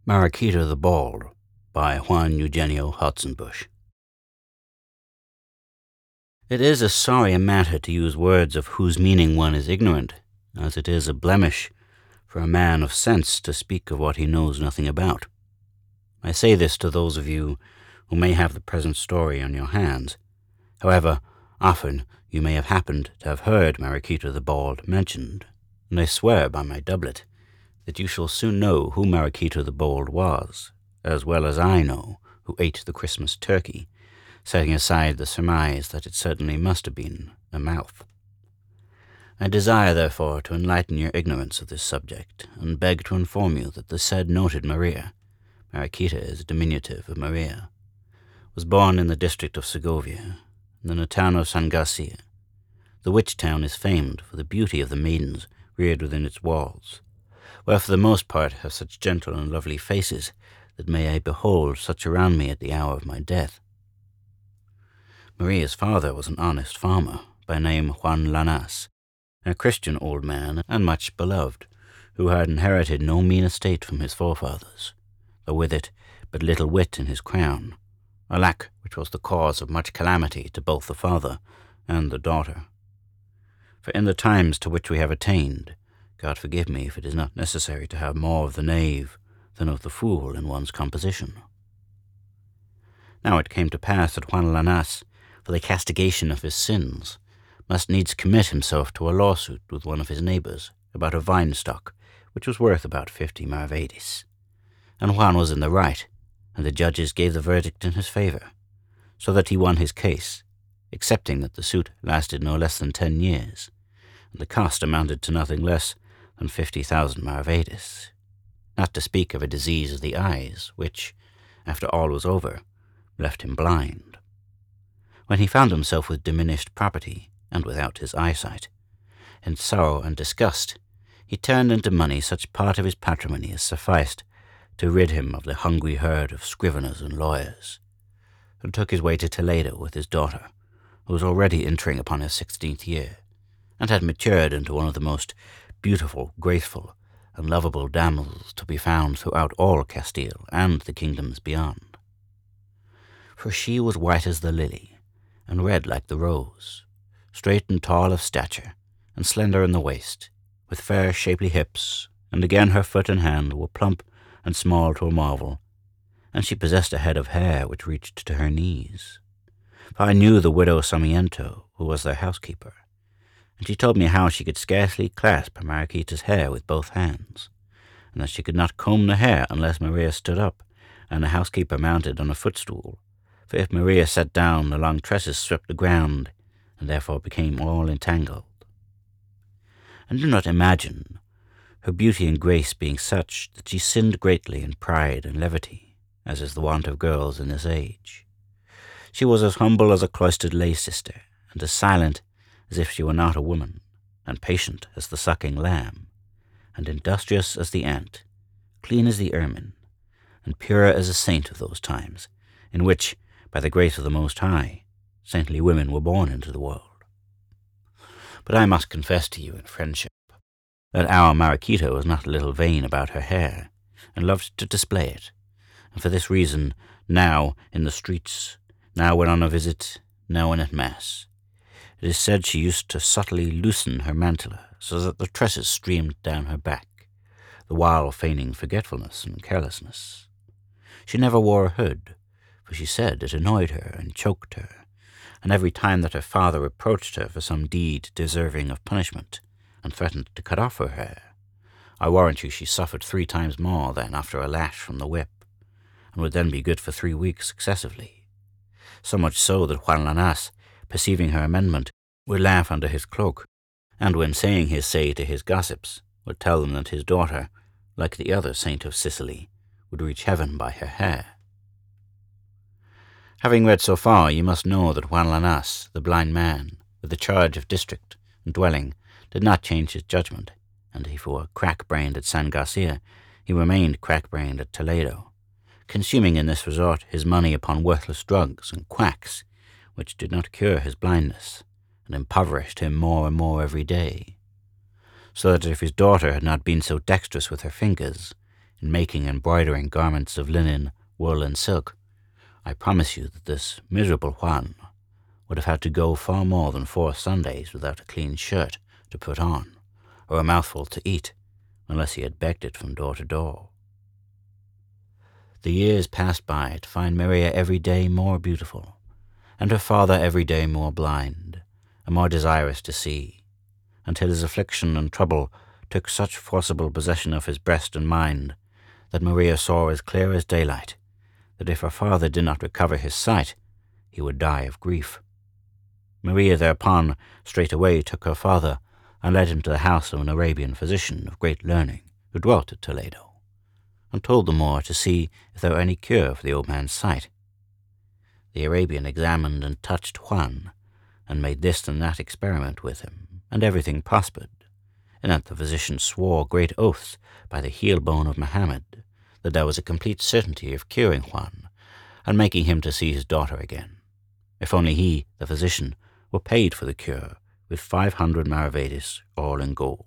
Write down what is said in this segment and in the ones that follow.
Mariquita the Bald by Juan Eugenio Hotzenbush. It is a sorry matter to use words of whose meaning one is ignorant, as it is a blemish for a man of sense to speak of what he knows nothing about. I say this to those of you who may have the present story on your hands. However, often you may have happened to have heard Mariquita the Bald mentioned, and I swear by my doublet that you shall soon know who Mariquita the Bald was, as well as I know who ate the Christmas turkey, setting aside the surmise that it certainly must have been a mouth. I desire, therefore, to enlighten your ignorance of this subject, and beg to inform you that the said noted Maria, Mariquita is a diminutive of Maria, was born in the district of Segovia, in the town of San Garcia. The which town is famed for the beauty of the maidens reared within its walls, where for the most part have such gentle and lovely faces that may I behold such around me at the hour of my death. Maria's father was an honest farmer, by name Juan Lanas, a Christian old man and much beloved, who had inherited no mean estate from his forefathers, though with it but little wit in his crown, a lack which was the cause of much calamity to both the father and the daughter. For in the times to which we have attained, God forgive me if it is not necessary to have more of the knave than of the fool in one's composition. Now it came to pass that Juan Lanas, for the castigation of his sins, must needs commit himself to a lawsuit with one of his neighbors about a vine stock which was worth about 50 maravedis. And Juan was in the right, and the judges gave the verdict in his favor, so that he won his case, excepting that the suit lasted no less than 10 years, and the cost amounted to nothing less than 50,000 maravedis, not to speak of a disease of the eyes, which, after all was over, left him blind. When he found himself with diminished property, and without his eyesight, in sorrow and disgust, he turned into money such part of his patrimony as sufficed to rid him of the hungry herd of scriveners and lawyers, and took his way to Toledo with his daughter, who was already entering upon her 16th year, and had matured into one of the most beautiful, graceful, and lovable damsels to be found throughout all Castile and the kingdoms beyond. For she was white as the lily, and red like the rose, straight and tall of stature, and slender in the waist, with fair shapely hips, and again her foot and hand were plump and small to a marvel, and she possessed a head of hair which reached to her knees. For I knew the widow Sarmiento, who was their housekeeper, and she told me how she could scarcely clasp Mariquita's hair with both hands, and that she could not comb the hair unless Maria stood up, and the housekeeper mounted on a footstool, for if Maria sat down the long tresses swept the ground, and therefore became all entangled. And do not imagine her beauty and grace being such that she sinned greatly in pride and levity, as is the wont of girls in this age. She was as humble as a cloistered lay sister, and as silent as if she were not a woman, and patient as the sucking lamb, and industrious as the ant, clean as the ermine, and pure as a saint of those times, in which, by the grace of the Most High, saintly women were born into the world. But I must confess to you in friendship that our Mariquita was not a little vain about her hair, and loved to display it, and for this reason, now in the streets, now when on a visit, now when at mass, it is said she used to subtly loosen her mantilla so that the tresses streamed down her back, the while feigning forgetfulness and carelessness. She never wore a hood, for she said it annoyed her and choked her, and every time that her father reproached her for some deed deserving of punishment, and threatened to cut off her hair, I warrant you she suffered 3 times more than after a lash from the whip, and would then be good for 3 weeks successively, so much so that Juan Lanas, perceiving her amendment, would laugh under his cloak, and when saying his say to his gossips, would tell them that his daughter, like the other saint of Sicily, would reach heaven by her hair. Having read so far, you must know that Juan Lanas, the blind man, with the charge of district and dwelling, did not change his judgment, and if he were crack-brained at San Garcia, he remained crack-brained at Toledo, consuming in this resort his money upon worthless drugs and quacks, which did not cure his blindness, and impoverished him more and more every day, so that if his daughter had not been so dexterous with her fingers, in making and embroidering garments of linen, wool, and silk, I promise you that this miserable Juan would have had to go far more than 4 Sundays without a clean shirt to put on, or a mouthful to eat, unless he had begged it from door to door. The years passed by to find Maria every day more beautiful, and her father every day more blind, and more desirous to see, until his affliction and trouble took such forcible possession of his breast and mind that Maria saw as clear as daylight that if her father did not recover his sight, he would die of grief. Maria thereupon straightway took her father and led him to the house of an Arabian physician of great learning, who dwelt at Toledo, and told the Moor to see if there were any cure for the old man's sight. The Arabian examined and touched Juan, and made this and that experiment with him, and everything prospered, and that the physician swore great oaths by the heel bone of Mohammed that there was a complete certainty of curing Juan, and making him to see his daughter again, if only he, the physician, were paid for the cure with 500 maravedis, all in gold.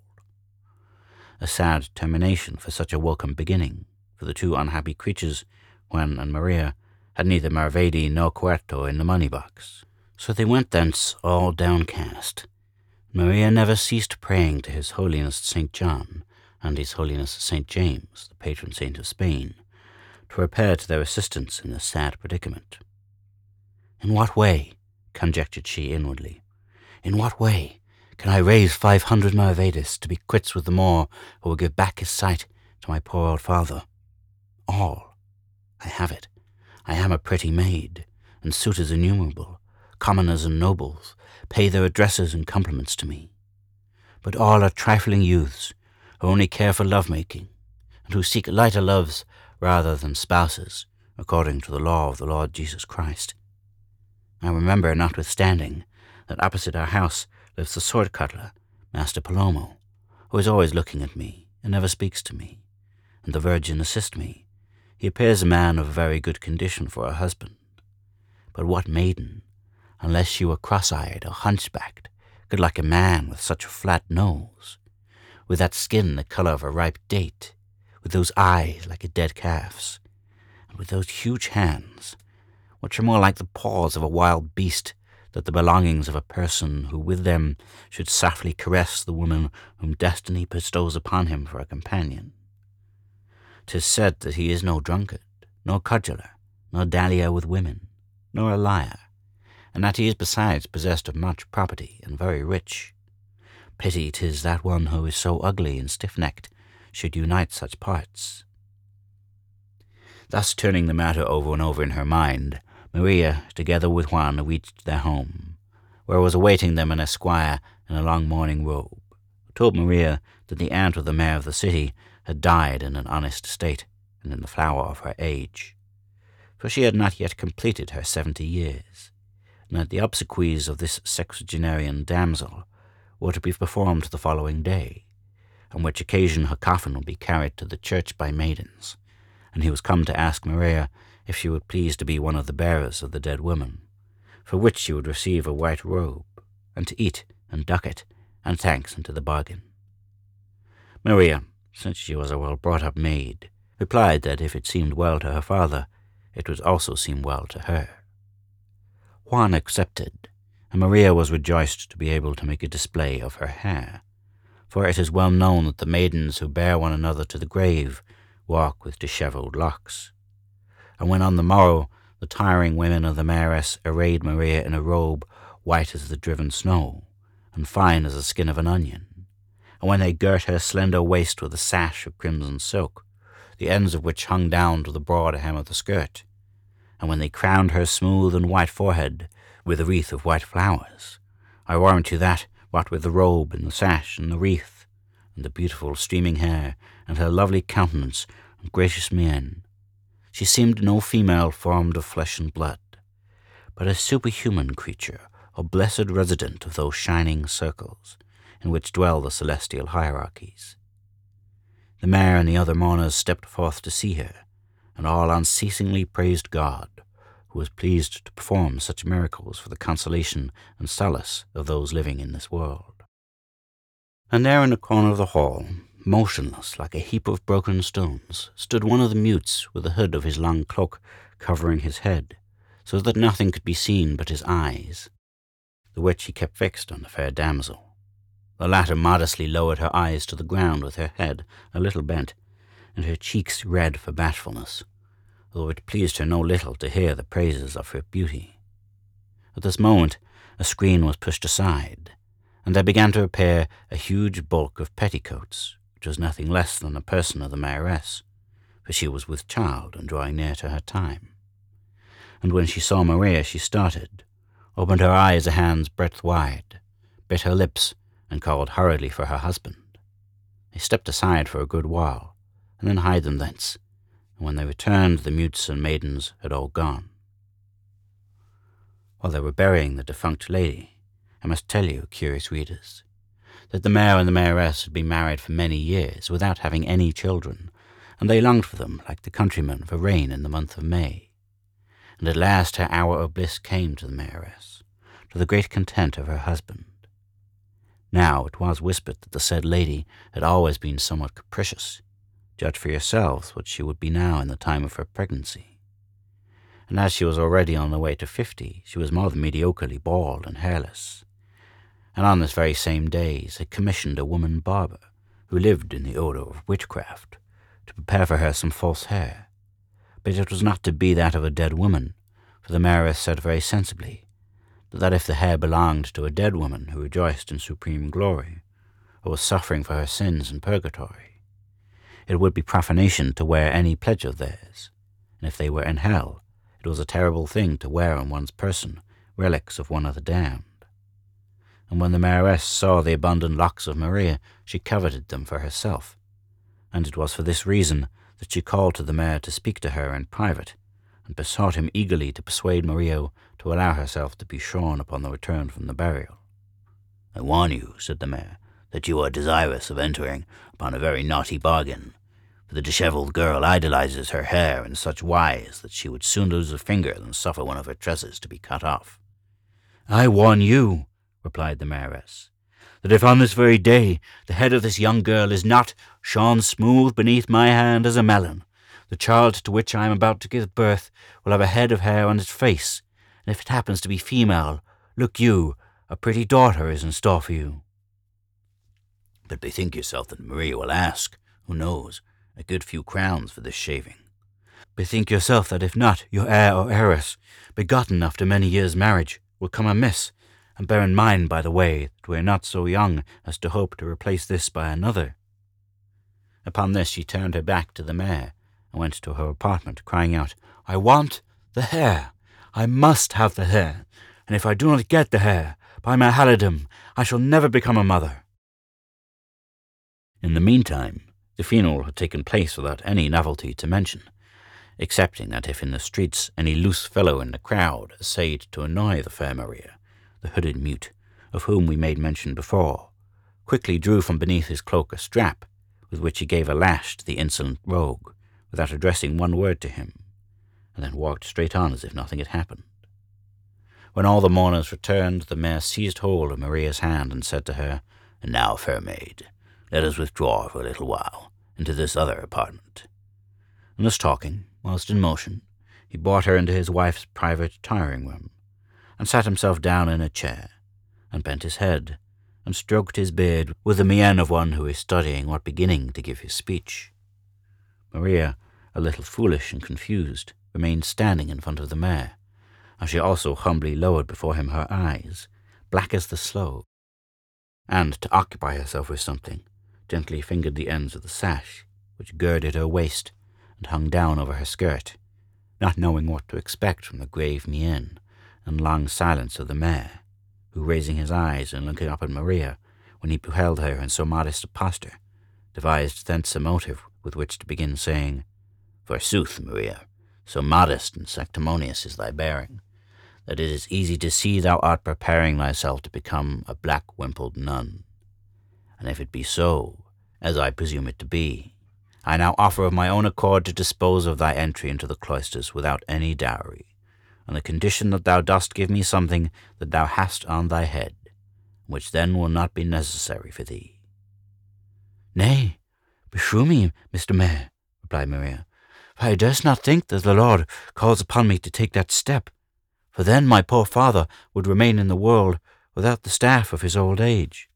A sad termination for such a welcome beginning, for the 2 unhappy creatures, Juan and Maria, had neither maravedi nor cuarto in the money box. So they went thence all downcast. Maria never ceased praying to His Holiness St. John and His Holiness St. James, the patron saint of Spain, to repair to their assistance in this sad predicament. In what way, conjectured she inwardly, in what way can I raise 500 maravedis to be quits with the Moor who will give back his sight to my poor old father? All. I have it. I am a pretty maid, and suitors innumerable, commoners and nobles, pay their addresses and compliments to me. But all are trifling youths, who only care for love-making, and who seek lighter loves rather than spouses, according to the law of the Lord Jesus Christ. I remember, notwithstanding, that opposite our house lives the sword-cutler, Master Palomo, who is always looking at me, and never speaks to me, and the Virgin assist me. He appears a man of very good condition for a husband. But what maiden, unless she were cross-eyed or hunchbacked, could like a man with such a flat nose, with that skin the color of a ripe date, with those eyes like a dead calf's, and with those huge hands, which are more like the paws of a wild beast than the belongings of a person who with them should softly caress the woman whom destiny bestows upon him for a companion. 'Tis said that he is no drunkard, nor cudgeller, nor dallier with women, nor a liar, and that he is besides possessed of much property and very rich. Pity 'tis that one who is so ugly and stiff-necked should unite such parts. Thus turning the matter over and over in her mind, Maria, together with Juan, reached their home, where was awaiting them an esquire in a long mourning robe, who told Maria that the aunt of the mayor of the city had died in an honest state and in the flower of her age, for she had not yet completed her 70 years, and that the obsequies of this sexagenarian damsel were to be performed the following day, on which occasion her coffin would be carried to the church by maidens, and he was come to ask Maria if she would please to be one of the bearers of the dead woman, for which she would receive a white robe, and to eat and ducat and thanks into the bargain. Maria, since she was a well-brought-up maid, replied that if it seemed well to her father, it would also seem well to her. Juan accepted, and Maria was rejoiced to be able to make a display of her hair, for it is well known that the maidens who bear one another to the grave walk with dishevelled locks. And when on the morrow the tiring women of the mayoress arrayed Maria in a robe white as the driven snow, and fine as the skin of an onion, and when they girt her slender waist with a sash of crimson silk, the ends of which hung down to the broad hem of the skirt, and when they crowned her smooth and white forehead with a wreath of white flowers, I warrant you that, what with the robe and the sash and the wreath, and the beautiful streaming hair, and her lovely countenance and gracious mien, she seemed no female formed of flesh and blood, but a superhuman creature, or blessed resident of those shining circles in which dwell the celestial hierarchies. The mayor and the other mourners stepped forth to see her, and all unceasingly praised God, who was pleased to perform such miracles for the consolation and solace of those living in this world. And there in a corner of the hall, Motionless like a heap of broken stones stood one of the mutes with the hood of his long cloak covering his head, so that nothing could be seen but his eyes, the which he kept fixed on the fair damsel. The latter modestly lowered her eyes to the ground with her head a little bent, and her cheeks red for bashfulness, though it pleased her no little to hear the praises of her beauty. At this moment a screen was pushed aside, and there began to appear a huge bulk of petticoats, which was nothing less than the person of the mayoress, for she was with child and drawing near to her time. And when she saw Maria, she started, opened her eyes a hand's breadth wide, bit her lips, and called hurriedly for her husband. They stepped aside for a good while, and then hied them thence, and when they returned the mutes and maidens had all gone. While they were burying the defunct lady, I must tell you, curious readers, that the mayor and the mayoress had been married for many years without having any children, and they longed for them like the countrymen for rain in the month of May. And at last her hour of bliss came to the mayoress, to the great content of her husband. Now it was whispered that the said lady had always been somewhat capricious. Judge for yourselves what she would be now in the time of her pregnancy. And as she was already on the way to 50, she was more than mediocrely bald and hairless, and on this very same days had commissioned a woman barber, who lived in the odour of witchcraft, to prepare for her some false hair. But it was not to be that of a dead woman, for the mayoress said very sensibly that if the hair belonged to a dead woman who rejoiced in supreme glory, or was suffering for her sins in purgatory, it would be profanation to wear any pledge of theirs, and if they were in hell, it was a terrible thing to wear on one's person relics of one of the damned. And when the mayoress saw the abundant locks of Maria, she coveted them for herself, and it was for this reason that she called to the mayor to speak to her in private, and besought him eagerly to persuade Maria to allow herself to be shorn upon the return from the burial. "I warn you," said the mayor, "that you are desirous of entering upon a very naughty bargain, for the dishevelled girl idolizes her hair in such wise that she would sooner lose a finger than suffer one of her tresses to be cut off." "I warn you," replied the mayoress, "that if on this very day the head of this young girl is not shorn smooth beneath my hand as a melon, the child to which I am about to give birth will have a head of hair on its face, and if it happens to be female, look you, a pretty daughter is in store for you." "But bethink yourself that Maria will ask, who knows, a good few crowns for this shaving." "Bethink yourself that if not, your heir or heiress, begotten after many years' marriage, will come amiss, and bear in mind, by the way, that we are not so young as to hope to replace this by another." Upon this she turned her back to the mayor, and went to her apartment, crying out, "I want the hair! I must have the hair, and if I do not get the hair, by my halidom, I shall never become a mother." In the meantime, the funeral had taken place without any novelty to mention, excepting that if in the streets any loose fellow in the crowd essayed to annoy the fair Maria, the hooded mute, of whom we made mention before, quickly drew from beneath his cloak a strap, with which he gave a lash to the insolent rogue, without addressing one word to him, and then walked straight on as if nothing had happened. When all the mourners returned, the mayor seized hold of Maria's hand and said to her, "And now, fair maid, let us withdraw for a little while into this other apartment." And thus talking, whilst in motion, he brought her into his wife's private tiring room, and sat himself down in a chair, and bent his head, and stroked his beard with the mien of one who is studying what beginning to give his speech. Maria, a little foolish and confused, remained standing in front of the mayor, and she also humbly lowered before him her eyes, black as the sloe, and, to occupy herself with something, gently fingered the ends of the sash, which girded her waist and hung down over her skirt, not knowing what to expect from the grave mien and long silence of the mayor, who, raising his eyes and looking up at Maria when he beheld her in so modest a posture, devised thence a motive with which to begin, saying, "Forsooth, Maria, so modest and sanctimonious is thy bearing, that it is easy to see thou art preparing thyself to become a black-wimpled nun. And if it be so, as I presume it to be, I now offer of my own accord to dispose of thy entry into the cloisters without any dowry, on the condition that thou dost give me something that thou hast on thy head, which then will not be necessary for thee." "Nay, "Beshrew me, Mr. Mayor," replied Maria, "for I durst not think that the Lord calls upon me to take that step, for then my poor father would remain in the world without the staff of his old age."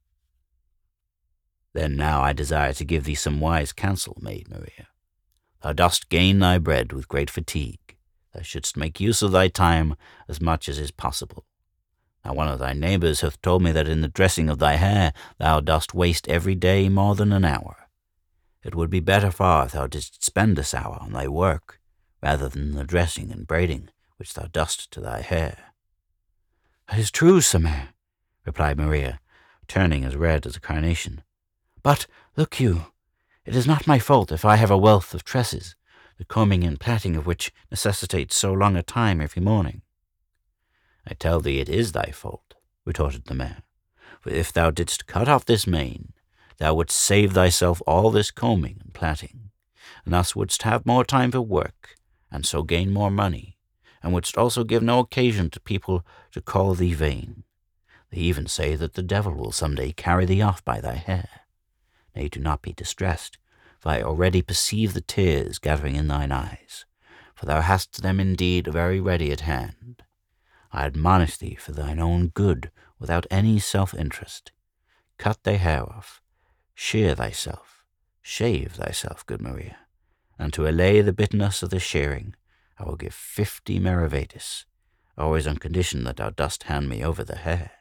"Then now I desire to give thee some wise counsel, maid Maria. Thou dost gain thy bread with great fatigue. Thou shouldst make use of thy time as much as is possible. Now one of thy neighbours hath told me that in the dressing of thy hair thou dost waste every day more than an hour. It would be better far if thou didst spend this hour on thy work, rather than the dressing and braiding which thou dost to thy hair." "That is true, Sir Mayor," replied Maria, turning as red as a carnation. "But, look you, it is not my fault if I have a wealth of tresses, the combing and plaiting of which necessitates so long a time every morning." "I tell thee it is thy fault," retorted the mayor, "for if thou didst cut off this mane, thou wouldst save thyself all this combing and plaiting, and thus wouldst have more time for work, and so gain more money, and wouldst also give no occasion to people to call thee vain. They even say that the devil will some day carry thee off by thy hair. Nay, do not be distressed, for I already perceive the tears gathering in thine eyes, for thou hast them indeed very ready at hand. I admonish thee for thine own good, without any self-interest. Cut thy hair off, shear thyself, shave thyself, good Maria, and to allay the bitterness of the shearing, I will give 50 maravedis, always on condition that thou dost hand me over the hair."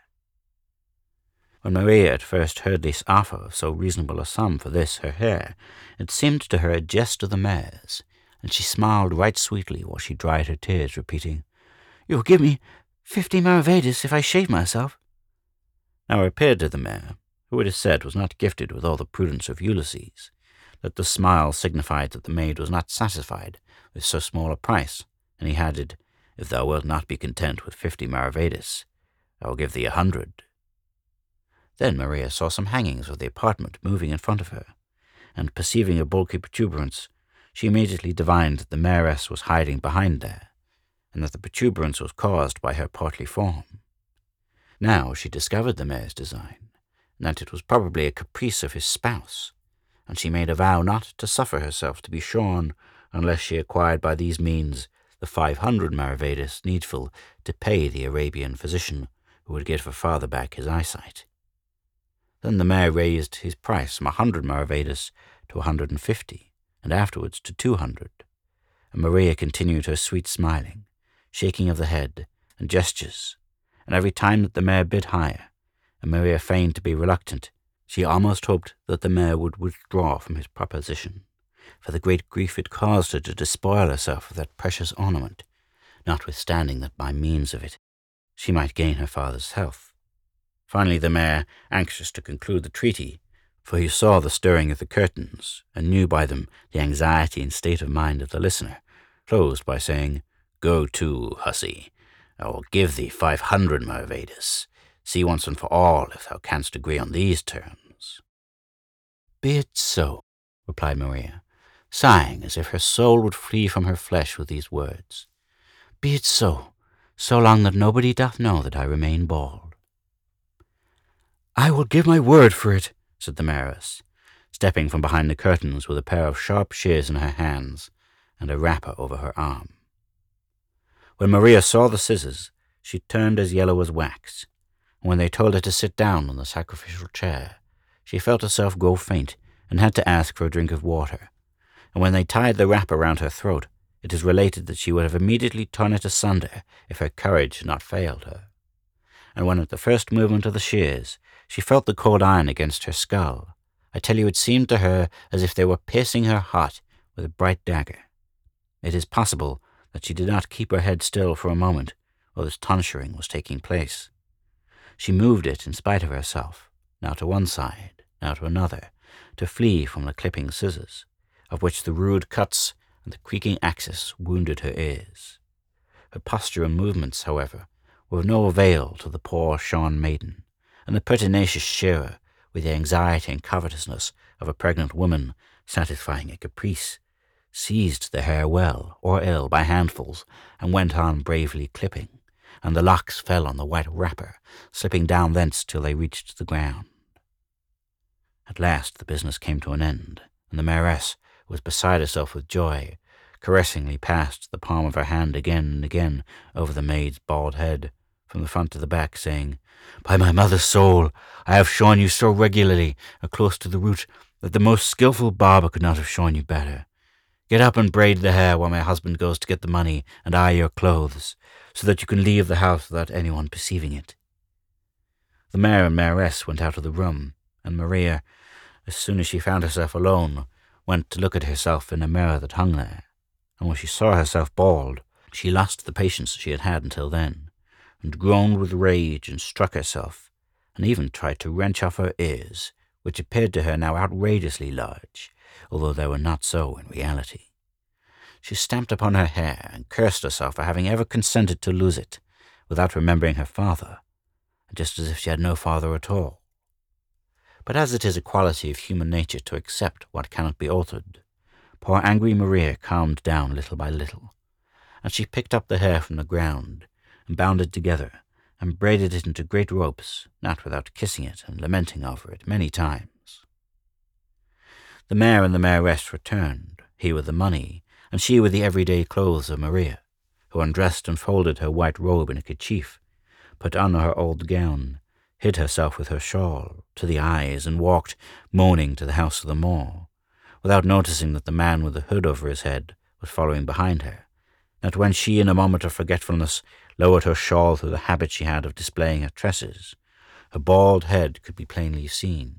When Maria at first heard this offer of so reasonable a sum for this her hair, it seemed to her a jest of the mayor's, and she smiled right sweetly while she dried her tears, repeating, "You will give me 50 maravedis if I shave myself." Now it appeared to the mayor, who it is said was not gifted with all the prudence of Ulysses, that the smile signified that the maid was not satisfied with so small a price, and he added, "If thou wilt not be content with 50 maravedis, I will give thee 100. Then Maria saw some hangings of the apartment moving in front of her, and perceiving a bulky protuberance, she immediately divined that the mayoress was hiding behind there, and that the protuberance was caused by her portly form. Now she discovered the mayor's design, and that it was probably a caprice of his spouse, and she made a vow not to suffer herself to be shorn unless she acquired by these means the 500 maravedis needful to pay the Arabian physician who would give her father back his eyesight. Then the mayor raised his price from 100 maravedis to 150, and afterwards to 200, and Maria continued her sweet smiling, shaking of the head, and gestures, and every time that the mayor bid higher, and Maria feigned to be reluctant, she almost hoped that the mayor would withdraw from his proposition, for the great grief it caused her to despoil herself of that precious ornament, notwithstanding that by means of it she might gain her father's health. Finally the mayor, anxious to conclude the treaty, for he saw the stirring of the curtains, and knew by them the anxiety and state of mind of the listener, closed by saying, "Go to, hussy, I will give thee 500 maravedis. See once and for all if thou canst agree on these terms." "Be it so," replied Maria, sighing as if her soul would flee from her flesh with these words. "Be it so, so long that nobody doth know that I remain bald." "I will give my word for it," said the mayoress, stepping from behind the curtains with a pair of sharp shears in her hands and a wrapper over her arm. When Maria saw the scissors, she turned as yellow as wax, and when they told her to sit down on the sacrificial chair, she felt herself grow faint and had to ask for a drink of water, and when they tied the wrapper round her throat, it is related that she would have immediately torn it asunder if her courage had not failed her. And when at the first movement of the shears, she felt the cold iron against her skull, I tell you it seemed to her as if they were piercing her heart with a bright dagger. It is possible that she did not keep her head still for a moment while this tonsuring was taking place. She moved it in spite of herself, now to one side, now to another, to flee from the clipping scissors, of which the rude cuts and the creaking axis wounded her ears. Her posture and movements, however, were of no avail to the poor shorn maiden, and the pertinacious shearer, with the anxiety and covetousness of a pregnant woman satisfying a caprice, seized the hair well or ill by handfuls, and went on bravely clipping, and the locks fell on the white wrapper, slipping down thence till they reached the ground. At last the business came to an end, and the mayoress was beside herself with joy, caressingly passed the palm of her hand again and again over the maid's bald head, from the front to the back, saying, "By my mother's soul, I have shorn you so regularly and close to the root that the most skilful barber could not have shorn you better. Get up and braid the hair while my husband goes to get the money and I your clothes, so that you can leave the house without anyone perceiving it." The mayor and mayoress went out of the room, and Maria, as soon as she found herself alone, went to look at herself in a mirror that hung there, and when she saw herself bald, she lost the patience she had had until then, and groaned with rage and struck herself, and even tried to wrench off her ears, which appeared to her now outrageously large, although they were not so in reality. She stamped upon her hair and cursed herself for having ever consented to lose it, without remembering her father, just as if she had no father at all. But as it is a quality of human nature to accept what cannot be altered, poor angry Maria calmed down little by little, and she picked up the hair from the ground, and bound it together, and braided it into great ropes, not without kissing it and lamenting over it many times. The mayor and the mayoress returned, he with the money, and she with the everyday clothes of Maria, who undressed and folded her white robe in a kerchief, put on her old gown, hid herself with her shawl to the eyes, and walked, moaning, to the house of the Moor, without noticing that the man with the hood over his head was following behind her, that when she, in a moment of forgetfulness, lowered her shawl through the habit she had of displaying her tresses, her bald head could be plainly seen.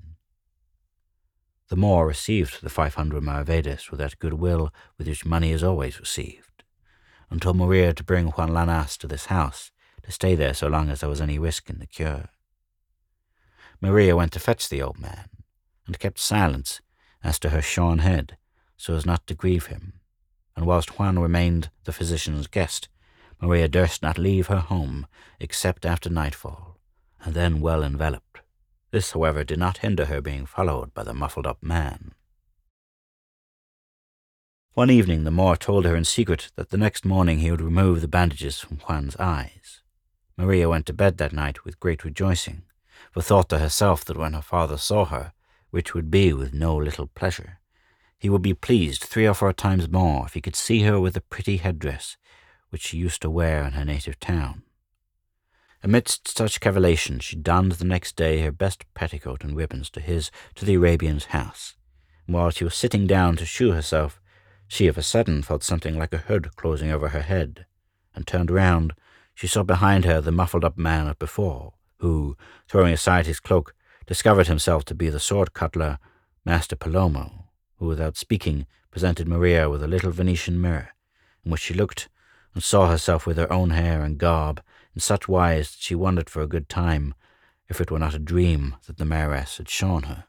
The Moor received the 500 maravedis with that goodwill with which money is always received, and told Maria to bring Juan Lanas to this house, to stay there so long as there was any risk in the cure. Maria went to fetch the old man, and kept silence as to her shorn head, so as not to grieve him, and whilst Juan remained the physician's guest, Maria durst not leave her home except after nightfall, and then well enveloped. This, however, did not hinder her being followed by the muffled-up man. One evening the Moor told her in secret that the next morning he would remove the bandages from Juan's eyes. Maria went to bed that night with great rejoicing, for thought to herself that when her father saw her, which would be with no little pleasure, he would be pleased 3 or 4 times more if he could see her with the pretty headdress which she used to wear in her native town. Amidst such cavilation she donned the next day her best petticoat and ribbons to the Arabian's house, and while she was sitting down to shoe herself, she of a sudden felt something like a hood closing over her head, and turned round. She saw behind her the muffled-up man of before, who, throwing aside his cloak, discovered himself to be the sword-cutler Master Palomo, who, without speaking, presented Maria with a little Venetian mirror, in which she looked and saw herself with her own hair and garb, in such wise that she wondered for a good time if it were not a dream that the mayoress had shown her.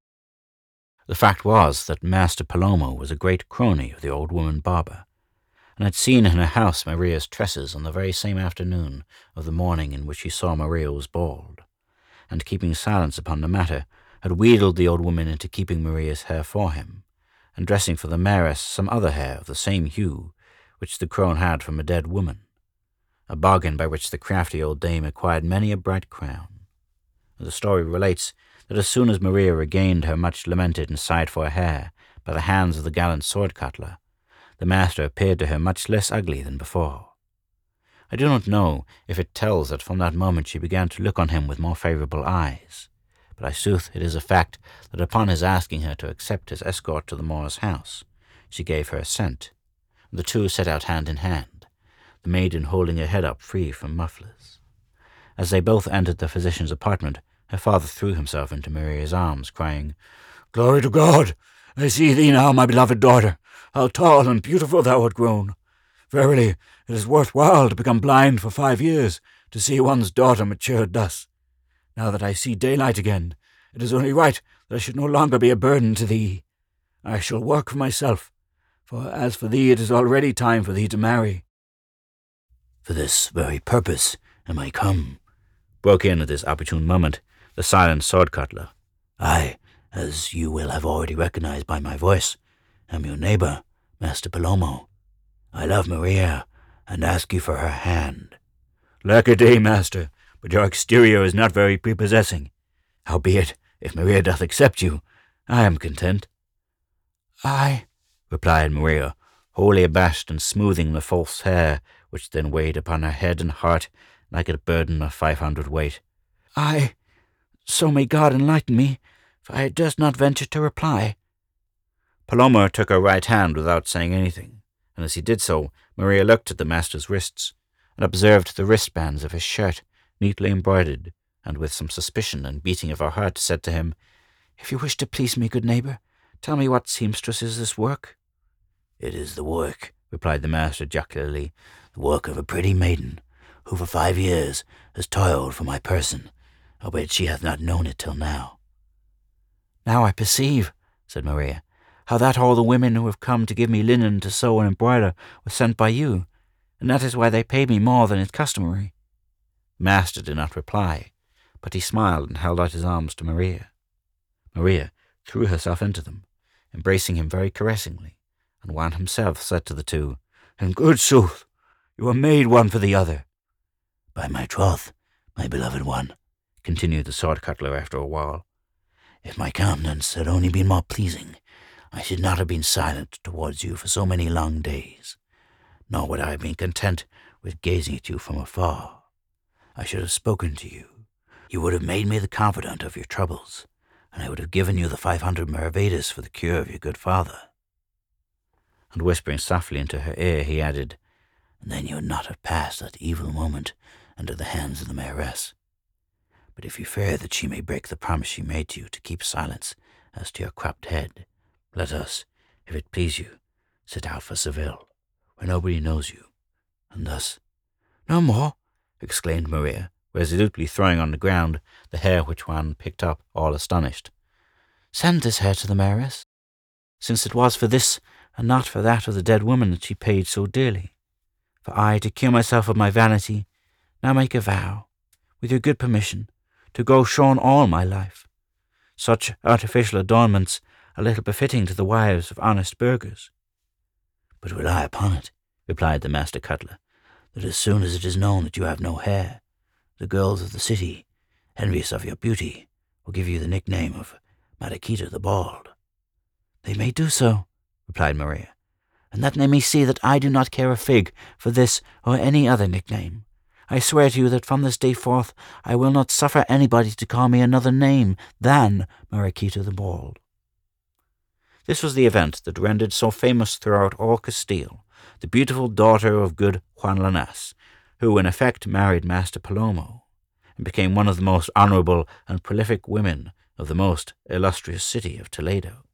The fact was that Master Palomo was a great crony of the old woman barber, and had seen in her house Maria's tresses on the very same afternoon of the morning in which he saw Maria was bald, and keeping silence upon the matter, had wheedled the old woman into keeping Maria's hair for him, and dressing for the mayoress some other hair of the same hue which the crone had from a dead woman, a bargain by which the crafty old dame acquired many a bright crown. The story relates that as soon as Maria regained her much lamented and sighed for hair by the hands of the gallant sword-cutler, the master appeared to her much less ugly than before. I do not know if it tells that from that moment she began to look on him with more favourable eyes, but sooth it is a fact that upon his asking her to accept his escort to the Moor's house, she gave her assent. The two set out hand in hand, the maiden holding her head up free from mufflers. As they both entered the physician's apartment, her father threw himself into Maria's arms, crying, "Glory to God! I see thee now, my beloved daughter. How tall and beautiful thou art grown! Verily, it is worth while to become blind for 5 years to see one's daughter matured thus. Now that I see daylight again, it is only right that I should no longer be a burden to thee. I shall work for myself, for as for thee it is already time for thee to marry." "For this very purpose am I come," broke in at this opportune moment the silent sword-cutler. "I, as you will have already recognized by my voice, am your neighbor, Master Palomo. I love Maria, and ask you for her hand." "Lack a day, master, but your exterior is not very prepossessing. Howbeit, if Maria doth accept you, I am content." "I," replied Maria, wholly abashed and smoothing the false hair, which then weighed upon her head and heart like a burden of 500 weight. "I, so may God enlighten me, for I durst not venture to reply." Palomo took her right hand without saying anything, and as he did so, Maria looked at the master's wrists, and observed the wristbands of his shirt, neatly embroidered, and with some suspicion and beating of her heart said to him, "If you wish to please me, good neighbour, tell me what seamstress is this work?" "It is the work," replied the master jocularly, "the work of a pretty maiden, who for 5 years has toiled for my person, albeit she hath not known it till now." "Now I perceive," said Maria, "how that all the women who have come to give me linen to sew and embroider were sent by you, and that is why they paid me more than is customary." The master did not reply, but he smiled and held out his arms to Maria. Maria threw herself into them, embracing him very caressingly, and Juan himself said to the two, "In good sooth, you are made one for the other." "By my troth, my beloved one," continued the sword cutler after a while, "if my countenance had only been more pleasing, I should not have been silent towards you for so many long days, nor would I have been content with gazing at you from afar. I should have spoken to you. You would have made me the confidant of your troubles, and I would have given you the 500 maravedis for the cure of your good father." And whispering softly into her ear, he added, "And then you would not have passed that evil moment into the hands of the mayoress. But if you fear that she may break the promise she made to you to keep silence as to your cropped head, let us, if it please you, set out for Seville, where nobody knows you, and thus—" "No more!" exclaimed Maria, resolutely throwing on the ground the hair which Juan picked up, all astonished. "Send this hair to the mayoress, since it was for this and not for that of the dead woman that she paid so dearly. For I, to cure myself of my vanity, now make a vow, with your good permission, to go shorn all my life. Such artificial adornments are little befitting to the wives of honest burghers." "But rely upon it," replied the master cutler, "that as soon as it is known that you have no hair, the girls of the city, envious of your beauty, will give you the nickname of Mariquita the Bald." "They may do so," replied Maria, "and that they may see that I do not care a fig for this or any other nickname. I swear to you that from this day forth I will not suffer anybody to call me another name than Mariquita the Bald." This was the event that rendered so famous throughout all Castile the beautiful daughter of good Juan Lanas, who in effect married Master Palomo, and became one of the most honourable and prolific women of the most illustrious city of Toledo.